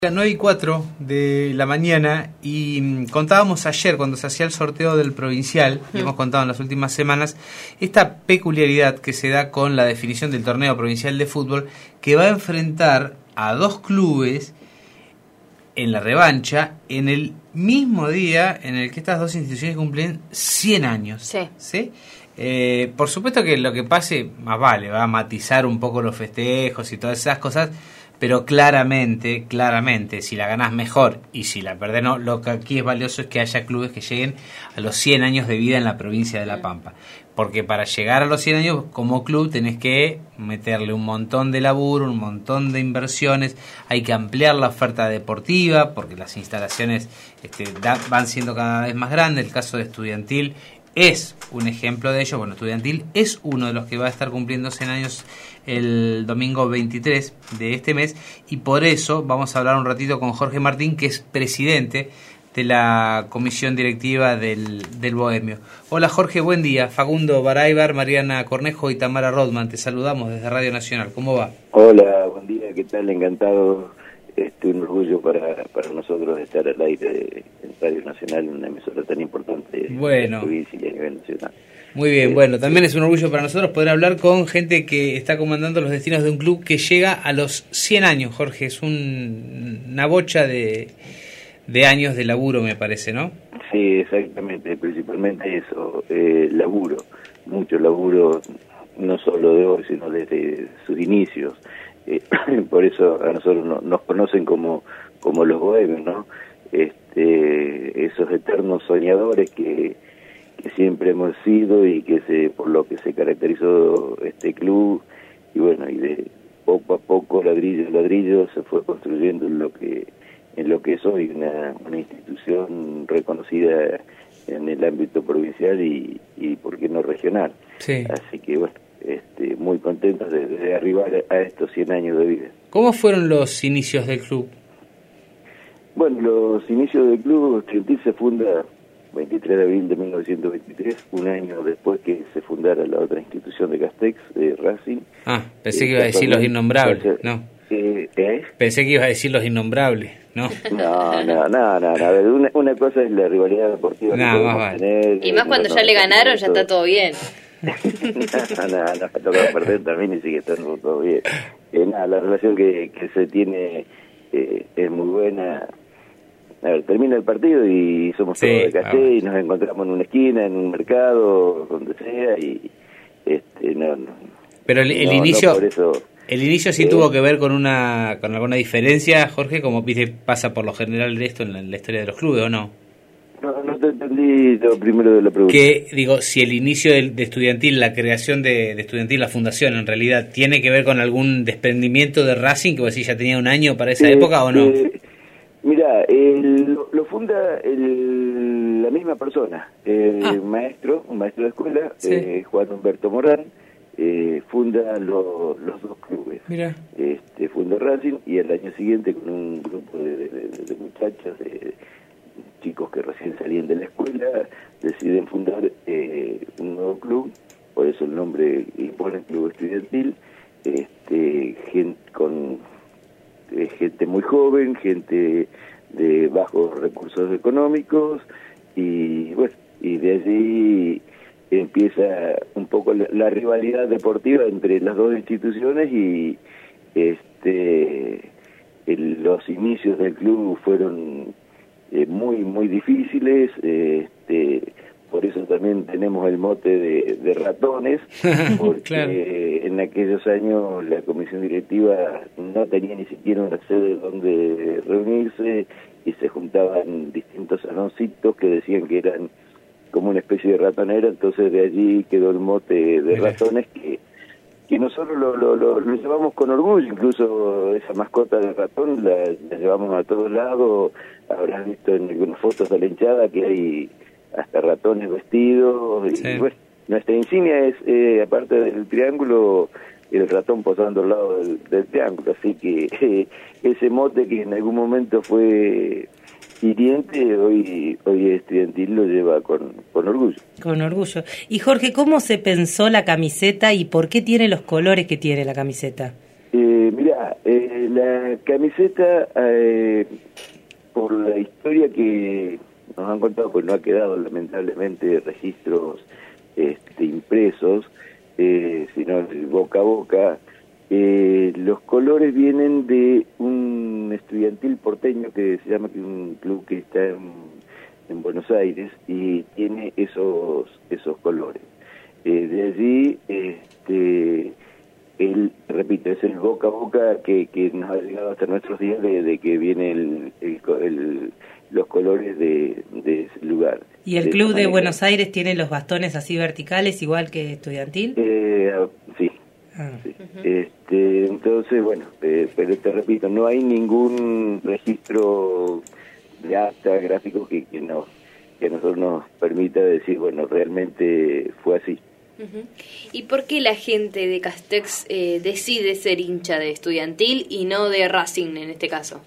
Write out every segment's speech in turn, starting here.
9:04 de la mañana y contábamos ayer cuando se hacía el sorteo del provincial, y hemos contado en las últimas semanas, esta peculiaridad que se da con la definición del torneo provincial de fútbol, que va a enfrentar a dos clubes en la revancha en el mismo día en el que estas dos instituciones cumplen 100 años. ¿Sí? Por supuesto que lo que pase, más vale, va a matizar un poco los festejos y todas esas cosas, pero claramente, si la ganás mejor y si la perdés no, lo que aquí es valioso es que haya clubes que lleguen a los 100 años de vida en la provincia de La Pampa. Porque para llegar a los 100 años como club tenés que meterle un montón de laburo, un montón de inversiones, hay que ampliar la oferta deportiva porque las instalaciones van siendo cada vez más grandes. El caso de Estudiantil es un ejemplo de ello. Bueno, Estudiantil es uno de los que va a estar cumpliendo 100 años el domingo 23 de este mes, y por eso vamos a hablar un ratito con Jorge Martín, que es presidente de la comisión directiva del Bohemio. Hola Jorge, buen día. Facundo Baraybar, Mariana Cornejo y Tamara Rodman, te saludamos desde Radio Nacional. ¿Cómo va? Hola, buen día, ¿qué tal? Encantado. Un orgullo para nosotros estar al aire en Radio Nacional, una emisora tan importante en la provincia y a nivel nacional. Muy bien, bueno, también es un orgullo para nosotros poder hablar con gente que está comandando los destinos de un club que llega a los 100 años, Jorge. Es una bocha de años de laburo, me parece, ¿no? Sí, exactamente, principalmente eso, laburo, mucho laburo, no solo de hoy, sino desde sus inicios. Por eso a nosotros nos conocen como los bohemios, ¿no? Esos eternos soñadores que siempre hemos sido y por lo que se caracterizó este club, y bueno, y de poco a poco, ladrillo a ladrillo, se fue construyendo en lo que es hoy una institución reconocida en el ámbito provincial y por qué no regional. Sí. Así que bueno, muy contentos de arribar a estos 100 años de vida. ¿Cómo fueron los inicios del club? Bueno, los inicios del club, Estudiantil se funda 23 de abril de 1923, un año después que se fundara la otra institución de Castex, Racing. Pensé que iba a decir los innombrables, ¿no? Pensé que ibas a decir los innombrables, ¿no? No. A ver, una cosa es la rivalidad deportiva que podemos tener. Y más cuando ya le ganaron, ya está todo bien. No, toca perder también y sigue estando todo bien. La relación que se tiene es muy buena. A ver, termina el partido y somos todos de Castel y nos encontramos en una esquina, en un mercado, donde sea, y no. Pero el inicio, por eso, el inicio sí tuvo que ver con alguna diferencia, Jorge, como pasa por lo general de esto en la historia de los clubes, ¿o no? No te entendí lo primero de la pregunta. Que, digo, si el inicio de Estudiantil, la creación de Estudiantil, la fundación, en realidad, ¿tiene que ver con algún desprendimiento de Racing, que vos decís ya tenía un año para esa época, o no? Mirá, lo funda la misma persona, un maestro de escuela, Juan Humberto Morán, funda los dos clubes. Mirá. Funda Racing y al año siguiente con un grupo de muchachos, chicos que recién salían de la escuela, deciden fundar un nuevo club, por eso el nombre impone Club Estudiantil, gente muy joven, gente de bajos recursos económicos, y bueno, y de allí empieza un poco la rivalidad deportiva entre las dos instituciones, y los inicios del club fueron muy difíciles, por eso también tenemos el mote de ratones, porque claro, en aquellos años la comisión directiva no tenía ni siquiera una sede donde reunirse y se juntaban distintos saloncitos que decían que eran como una especie de ratonera, entonces de allí quedó el mote de ratones que nosotros lo llevamos con orgullo, incluso esa mascota de ratón la llevamos a todos lados. Habrás visto en algunas fotos de la hinchada que hay hasta ratones vestidos, y bueno, nuestra insignia es, aparte del triángulo, el ratón posando al lado del triángulo, así que ese mote que en algún momento fue hiriente, hoy Estudiantil lo lleva con orgullo. Con orgullo. Y Jorge, ¿cómo se pensó la camiseta y por qué tiene los colores que tiene la camiseta? Mirá, Mirá, la camiseta, por la historia que nos han contado, pues no ha quedado lamentablemente registros impresos, sino el boca a boca. Los colores vienen de un estudiantil porteño que se llama, que un club que está en Buenos Aires, y tiene esos colores. De allí, repito, es el boca a boca que nos ha llegado hasta nuestros días de que viene los colores de ese lugar. ¿Y el club de Buenos Aires tiene los bastones así verticales igual que estudiantil? Sí. Ah. Sí. Entonces, bueno, pero te repito, no hay ningún registro de acta gráfico que a nosotros nos permita decir, bueno, realmente fue así. ¿Y por qué la gente de Castex decide ser hincha de Estudiantil y no de Racing en este caso?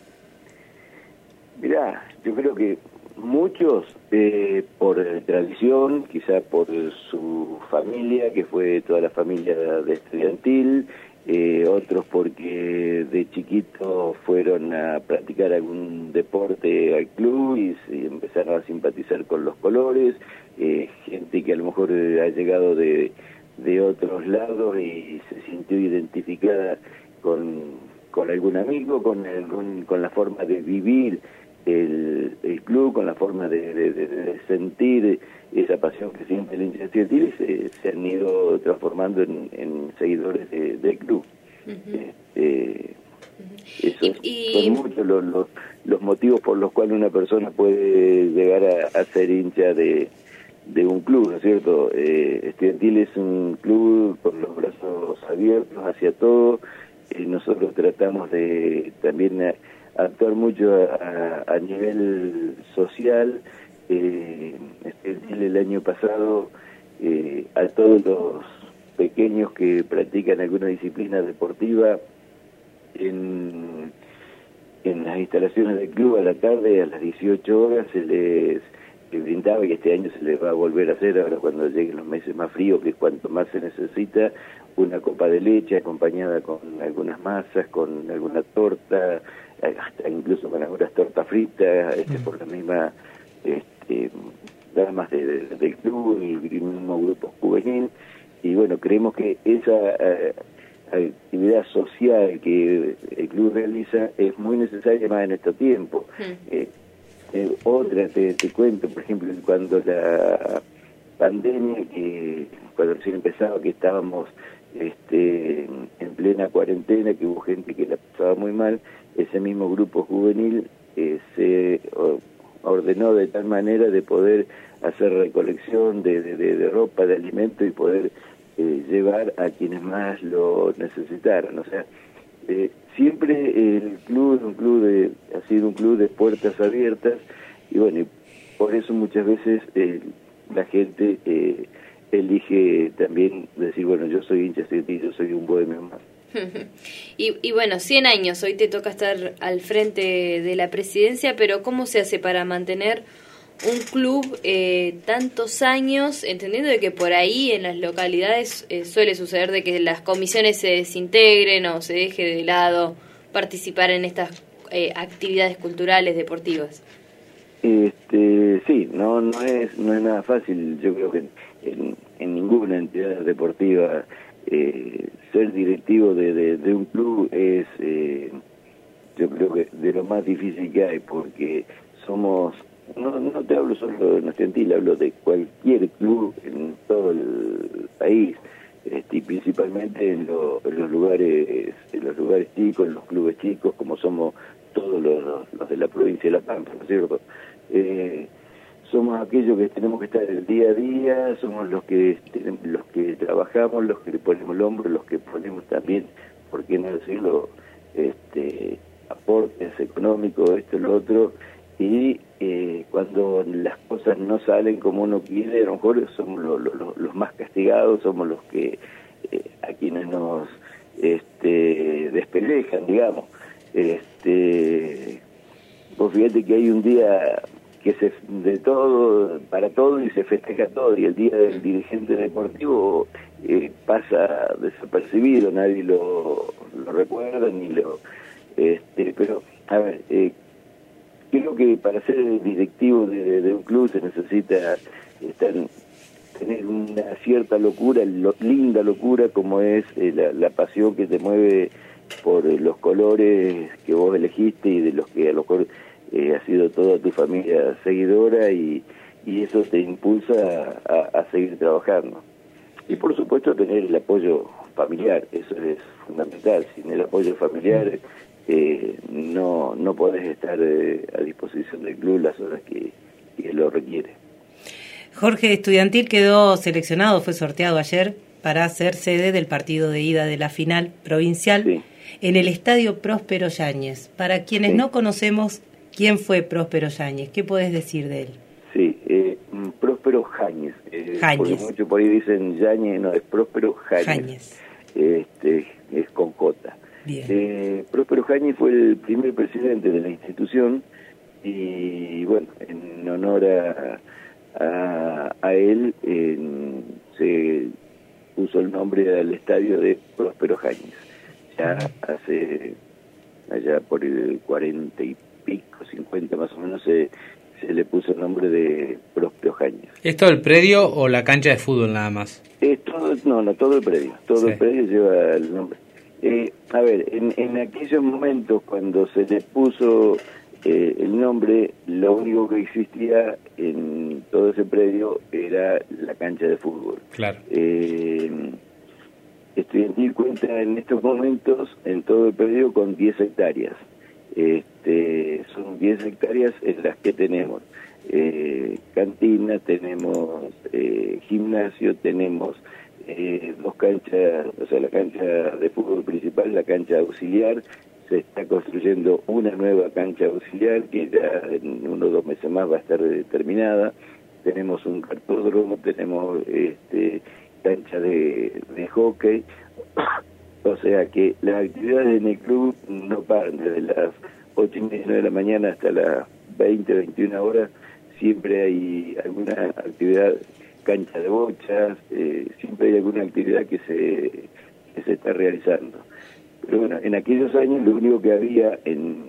Mirá, yo creo que muchos por tradición, quizá por su familia, que fue toda la familia de Estudiantil, otros porque de chiquitos fueron a practicar algún deporte al club y empezaron a simpatizar con los colores, gente que a lo mejor ha llegado de otros lados y se sintió identificada con algún amigo, con la forma de vivir el club, con la forma de sentir esa pasión que siente el hincha estudiantil, y se han ido transformando en seguidores del club. Esos son muchos los motivos por los cuales una persona puede llegar a ser hincha de un club, ¿no es cierto? Estudiantil es un club con los brazos abiertos hacia todo. Nosotros tratamos de también actuar mucho a nivel social. Estudiantil el año pasado, a todos los pequeños que practican alguna disciplina deportiva en las instalaciones del club a la tarde, a las 18 horas, se les brindaba, y este año se les va a volver a hacer ahora cuando lleguen los meses más fríos, que es cuanto más se necesita, una copa de leche acompañada con algunas masas, con alguna torta, hasta incluso con algunas tortas fritas, por la misma damas del club y el mismo grupo juvenil. Y bueno, creemos que esa actividad social que el club realiza es muy necesaria más en estos tiempos. Otra, te cuento, por ejemplo, cuando la pandemia, cuando recién empezaba, que estábamos en plena cuarentena, que hubo gente que la pasaba muy mal, ese mismo grupo juvenil se ordenó de tal manera de poder hacer recolección de ropa, de alimentos, y poder llevar a quienes más lo necesitaran. O sea, siempre el club ha sido un club de puertas abiertas, y bueno, y por eso muchas veces la gente elige también decir, bueno, yo soy hincha estudiantil, yo soy un bohemio más. Y bueno, 100 años, hoy te toca estar al frente de la presidencia, pero ¿cómo se hace para mantener un club tantos años, entendiendo de que por ahí en las localidades suele suceder de que las comisiones se desintegren o se deje de lado participar en estas actividades culturales, deportivas? Sí, no es nada fácil. Yo creo que en ninguna entidad deportiva ser directivo de un club es, yo creo que de lo más difícil que hay, porque somos, no te hablo solo de Estudiantil, hablo de cualquier club en todo el país, y principalmente en los lugares chicos, en los clubes chicos, como somos todos los de la provincia de La Pampa, ¿no es cierto? Somos aquellos que tenemos que estar el día a día, somos los que trabajamos, los que le ponemos el hombro, los que ponemos también, por qué no decirlo, aportes económicos, esto y lo otro, y cuando las cosas no salen como uno quiere, a lo mejor somos los más castigados, somos los que a quienes nos despelejan, digamos. Vos fíjate que hay un día que de todo, para todo, y se festeja todo, y el día del dirigente deportivo pasa desapercibido, nadie lo lo recuerdan ni lo... pero, a ver, creo que para ser directivo de un club se necesita tener una cierta locura, linda locura, como es la pasión que te mueve por los colores que vos elegiste y de los que a lo mejor ha sido toda tu familia seguidora, y eso te impulsa a seguir trabajando. Y por supuesto tener el apoyo familiar, eso es fundamental. Sin el apoyo familiar no podés estar a disposición del club las horas que lo requiere. Jorge, Estudiantil quedó seleccionado, fue sorteado ayer para ser sede del partido de ida de la final provincial, sí, en el Estadio Próspero Yáñez. Para quienes no conocemos quién fue Próspero Yáñez, ¿qué podés decir de él? Sí, Próspero Yáñez. Porque muchos por ahí dicen Yáñez, no, es Próspero Yáñez. Es con J. Próspero Yáñez fue el primer presidente de la institución, y bueno, en honor a él se puso el nombre al estadio de Próspero Yáñez. Ya allá por el 40 y pico, 50 más o menos, se le puso el nombre de Próspero Yáñez. ¿Es todo el predio o la cancha de fútbol nada más? Todo el predio. Todo el predio lleva el nombre. A ver, en aquellos momentos cuando se le puso el nombre, lo único que existía en todo ese predio era la cancha de fútbol. Claro. Estudiantil cuenta en estos momentos en todo el predio con 10 hectáreas. Son 10 hectáreas en las que tenemos cantina, tenemos gimnasio, tenemos 2 canchas, o sea, la cancha de fútbol principal, la cancha auxiliar. Se está construyendo una nueva cancha auxiliar que ya en 1 o 2 meses más va a estar terminada. Tenemos un cartódromo, tenemos cancha de hockey. O sea que las actividades en el club no paran desde las 8:30 de la mañana hasta las 20, 21 horas. Siempre hay alguna actividad, cancha de bochas, siempre hay alguna actividad que se está realizando. Pero bueno, en aquellos años lo único que había en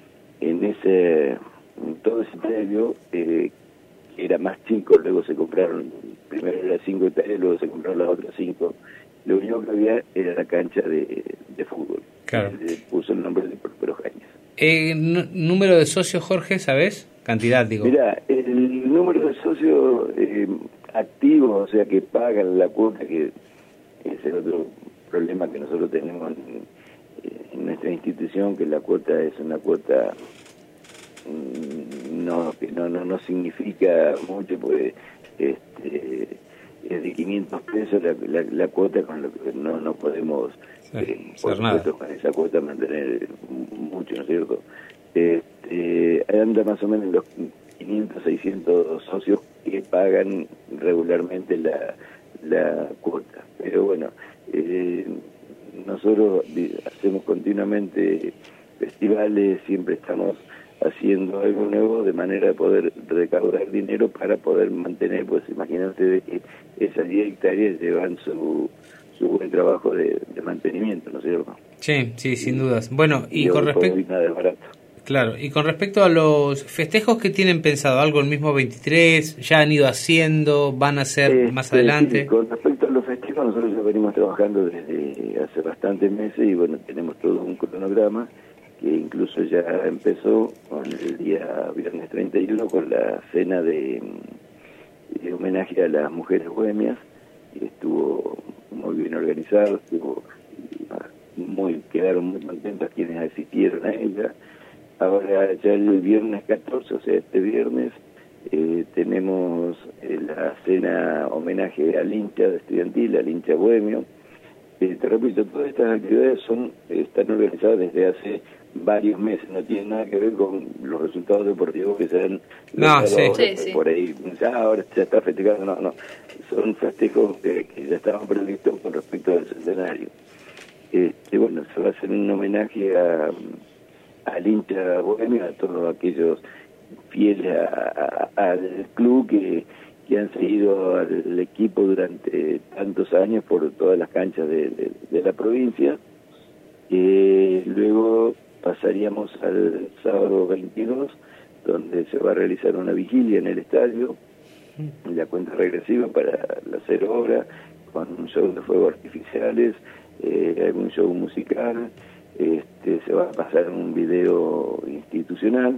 todo ese predio, era más chico, luego se compraron, primero eran 5 hectáreas, luego se compraron las otras 5. Lo único que había era la cancha de fútbol. Claro. Se puso el nombre de Próspero Yáñez. ¿Número de socios, Jorge, sabés? Cantidad, digo. Mirá, el número de socios activos, o sea, que pagan la cuota, que es el otro problema que nosotros tenemos en nuestra institución, que la cuota es una cuota que no significa mucho, porque es de 500 pesos la cuota, con lo que no podemos por supuesto con esa cuota mantener mucho, ¿no es cierto? Anda más o menos los 500, 600 socios que pagan regularmente la cuota. Pero bueno, nosotros hacemos continuamente festivales, siempre estamos haciendo algo nuevo de manera de poder recaudar dinero para poder mantener, pues imagínate de que esas 10 hectáreas llevan su buen trabajo de mantenimiento, ¿no es cierto? Sí, sin dudas. Bueno, y con respecto... Nada es barato. Claro, y con respecto a los festejos que tienen pensado, algo el mismo 23, ya han ido haciendo, van a hacer más adelante. Sí, con respecto a los festejos, nosotros ya venimos trabajando desde hace bastantes meses y bueno, tenemos todo un cronograma que incluso ya empezó con el día viernes 31 con la cena de homenaje a las mujeres bohemias, y estuvo muy bien organizado, quedaron muy contentas quienes asistieron a ella. Ahora ya el viernes 14, o sea, este viernes, tenemos la cena homenaje al hincha de Estudiantil, al hincha bohemio. Te repito, todas estas actividades están organizadas desde hace varios meses, no tienen nada que ver con los resultados deportivos que se dan por ahí. Ahora ya está festejando, no, son festejos que ya estaban previstos con respecto al centenario. Bueno, se va a hacer un homenaje al hincha bohemio, a todos aquellos fieles al club que han seguido al equipo durante tantos años por todas las canchas de la provincia. Luego pasaríamos al sábado 22, donde se va a realizar una vigilia en el estadio, la cuenta regresiva para las 0 horas, con un show de fuegos artificiales, algún show musical, se va a pasar un video institucional,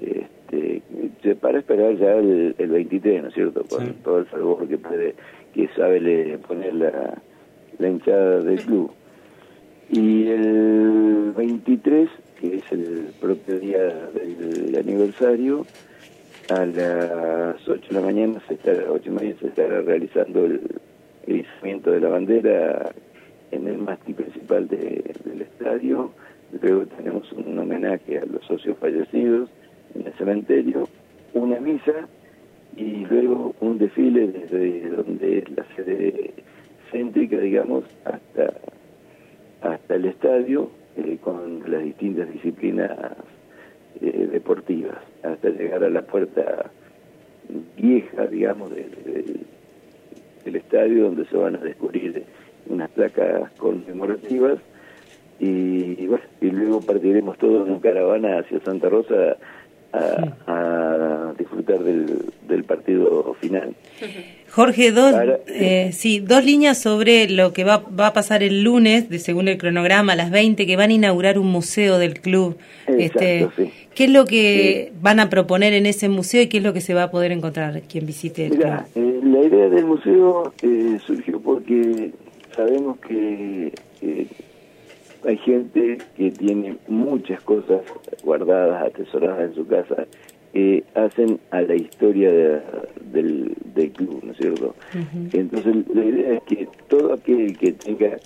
para esperar ya el 23, ¿no es cierto? Con todo el fervor que sabe poner la hinchada del club. Y el 23, que es el propio día del aniversario, a las 8 de la mañana, 8:30, se estará realizando el izamiento de la bandera en el mástil principal del estadio. Luego tenemos un homenaje a los socios fallecidos en el cementerio, una misa y luego un desfile desde donde es la sede céntrica, digamos, hasta el estadio, con las distintas disciplinas deportivas, hasta llegar a la puerta vieja, digamos, del estadio, donde se van a descubrir unas placas conmemorativas, y luego partiremos todos en caravana hacia Santa Rosa a disfrutar del partido final. Jorge, dos líneas sobre lo que va a pasar el lunes, según el cronograma, a las 20, que van a inaugurar un museo del club. Exacto, sí. ¿Qué es lo que van a proponer en ese museo y qué es lo que se va a poder encontrar quien visite el club? La idea del museo surgió porque sabemos que hay gente que tiene muchas cosas guardadas, atesoradas en su casa, que hacen a la historia del club, ¿no es cierto? Uh-huh. Entonces la idea es que todo aquel que tenga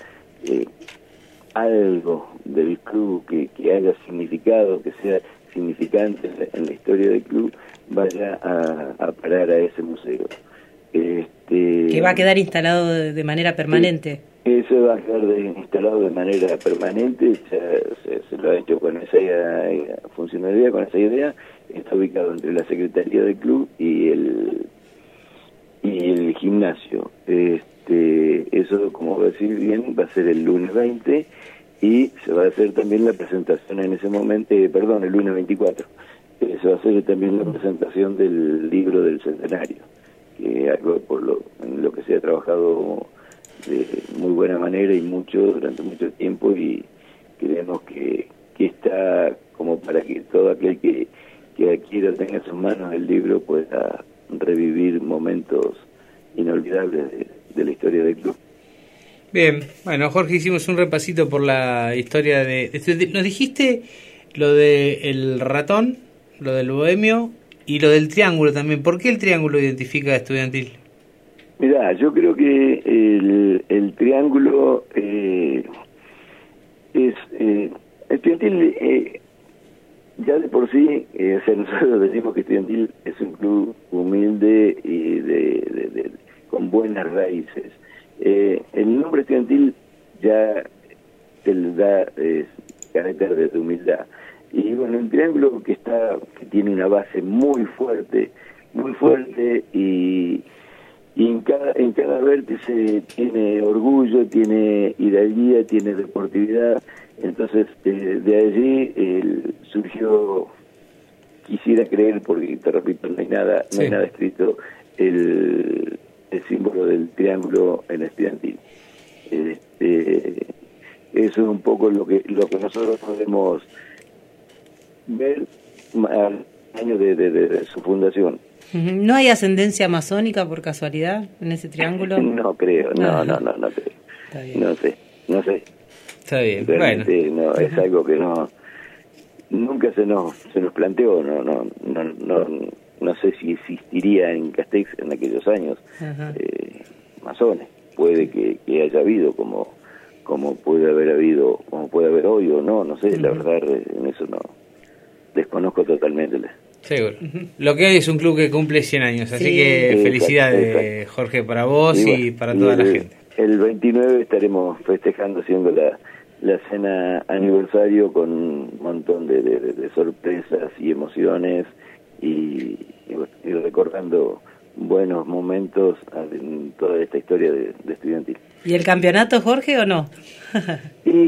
algo del club que haya significado, que sea significante en la historia del club, vaya a parar a ese museo. Que va a quedar instalado de manera permanente. Eso va a quedar instalado de manera permanente, se lo ha hecho con esa funcionalidad, con esa idea. Está ubicado entre la Secretaría del Club y el gimnasio. Eso, como va a decir bien, va a ser el lunes 20 y se va a hacer también la presentación en ese momento, el lunes 24. Se va a hacer también la presentación del libro del centenario, que algo en lo que se ha trabajado de muy buena manera y durante mucho tiempo, y creemos que está como para que todo aquel que adquiera, tenga en sus manos el libro, pueda revivir momentos inolvidables de la historia del club. Bien, bueno, Jorge, hicimos un repasito por la historia nos dijiste lo del ratón, lo del bohemio y lo del triángulo también. ¿Por qué el triángulo identifica a Estudiantil? Mirá, yo creo que el triángulo es Estudiantil, ya de por sí, nosotros decimos que Estudiantil es un club humilde y con buenas raíces. El nombre Estudiantil ya te le da carácter de humildad. Y bueno, el triángulo que tiene una base muy fuerte y en cada vértice tiene orgullo, tiene hidalguía, tiene deportividad. Entonces de allí surgió, quisiera creer, porque te repito, no hay nada escrito, el símbolo del triángulo en Estudiantil. Eso es un poco lo que nosotros podemos ver al año de su fundación. ¿No hay ascendencia masónica por casualidad en ese triángulo? No creo, no creo. Está bien. No sé. Está bien, realmente no, es algo que nunca se nos planteó, no sé si existiría en Castex en aquellos años masones. Puede que haya habido, como puede haber habido, como puede haber hoy o no sé, la verdad en eso no desconozco totalmente. Seguro. Lo que hay es un club que cumple 100 años, así que felicidades, Jorge, para vos y para toda la gente. El 29 estaremos festejando, haciendo la cena aniversario con un montón de sorpresas y emociones y recordando buenos momentos en toda esta historia de Estudiantil. ¿Y el campeonato, Jorge, o no? Y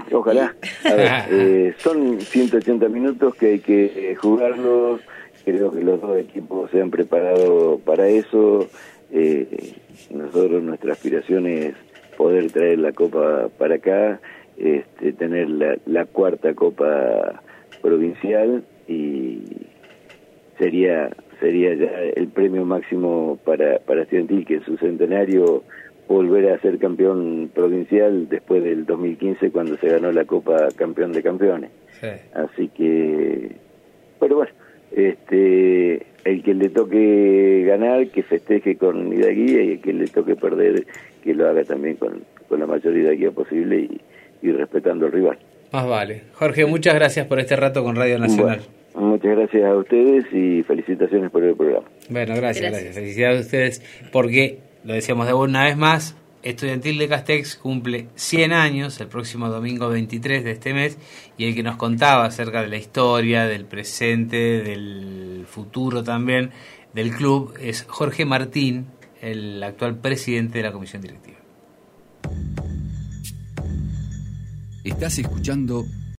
Ojalá. A ver, son 180 minutos que hay que jugarlos. Creo que los dos equipos se han preparado para eso. Nosotros, nuestra aspiración es poder traer la Copa para acá, tener la cuarta Copa provincial, y sería ya el premio máximo para Estudiantil, que en su centenario volver a ser campeón provincial después del 2015, cuando se ganó la Copa Campeón de Campeones. Sí. Así que, pero bueno, el que le toque ganar, que festeje con hidalguía, y el que le toque perder, que lo haga también con la mayor hidalguía posible y respetando al rival. Más vale. Jorge, muchas gracias por este rato con Radio Nacional. Bueno, muchas gracias a ustedes y felicitaciones por el programa. Bueno, gracias. Felicidades a ustedes, porque, lo decíamos de una vez más, Estudiantil de Castex cumple 100 años el próximo domingo 23 de este mes, y el que nos contaba acerca de la historia, del presente, del futuro también del club es Jorge Martín, el actual presidente de la comisión directiva. Estás escuchando